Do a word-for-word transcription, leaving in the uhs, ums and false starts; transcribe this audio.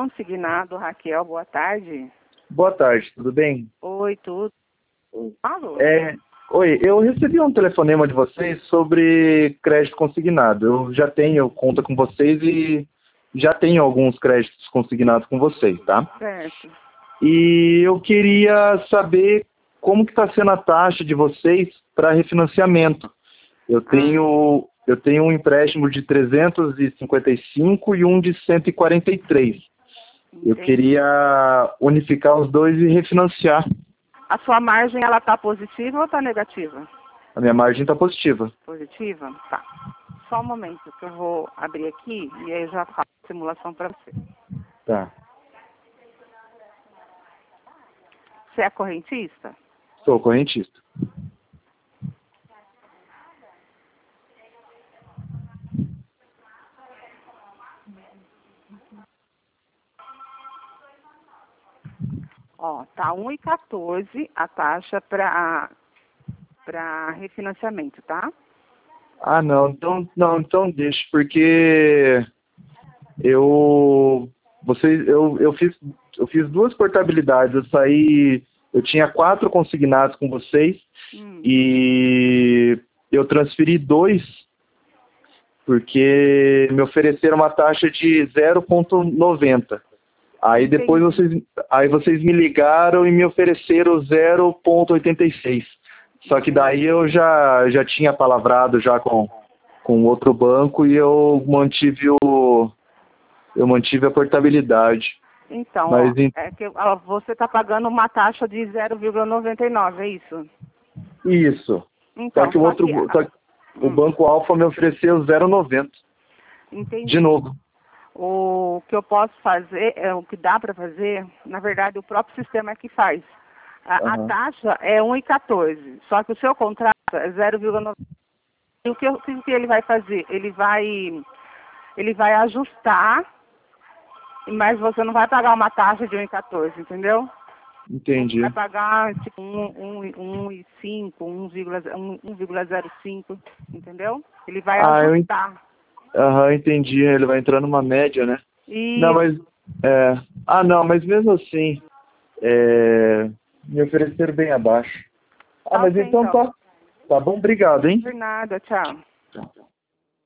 Consignado, Raquel, boa tarde. Boa tarde, tudo bem? Oi, tudo. Alô? É, oi, eu recebi um telefonema de vocês sobre crédito consignado. Eu já tenho conta com vocês e já tenho alguns créditos consignados com vocês, tá? Certo. E eu queria saber como que está sendo a taxa de vocês para refinanciamento. Eu tenho, eu tenho um empréstimo de trezentos e cinquenta e cinco e um de cento e quarenta e três. Eu Entendi. queria unificar os dois e refinanciar. A sua margem, ela tá positiva ou tá negativa? A minha margem está positiva. Positiva? Tá. Só um momento que eu vou abrir aqui e aí eu já faço a simulação para você. Tá. Você é correntista? Sou correntista. Ó, tá um e quatorze a taxa para para refinanciamento, tá? Ah, não. Então, não, então deixa, porque eu, vocês, eu, eu fiz, eu fiz duas portabilidades. Eu saí, eu tinha quatro consignados com vocês Hum. e eu transferi dois porque me ofereceram uma taxa de zero vírgula noventa. Aí depois vocês, aí vocês me ligaram e me ofereceram zero vírgula oitenta e seis. Só que daí eu já, já tinha palavrado já com, com outro banco e eu mantive o eu mantive a portabilidade. Então, Mas, ó, é que ó, você está pagando uma taxa de zero vírgula noventa e nove, é isso? Isso. Então, Só que o só outro que, só que o hum, Banco Alfa me ofereceu zero vírgula noventa. entendi. De novo. O que eu posso fazer, é, o que dá para fazer, na verdade, o próprio sistema é que faz. A, a Aham. taxa é um e quatorze, só que o seu contrato é zero vírgula noventa. E o que, o que ele vai fazer? Ele vai, ele vai ajustar, mas você não vai pagar uma taxa de um e quatorze, entendeu? Entendi. Vai pagar tipo um e cinco, um vírgula zero cinco, entendeu? Ele vai Ah, eu en- ajustar. aham, entendi. Ele vai entrar numa média, né? Não, E mas é, ah, não, mas mesmo assim, é, me ofereceram bem abaixo. Ah, tá mas ok, então então. tá. Tá bom, obrigado, hein? Por nada, tchau. Tchau.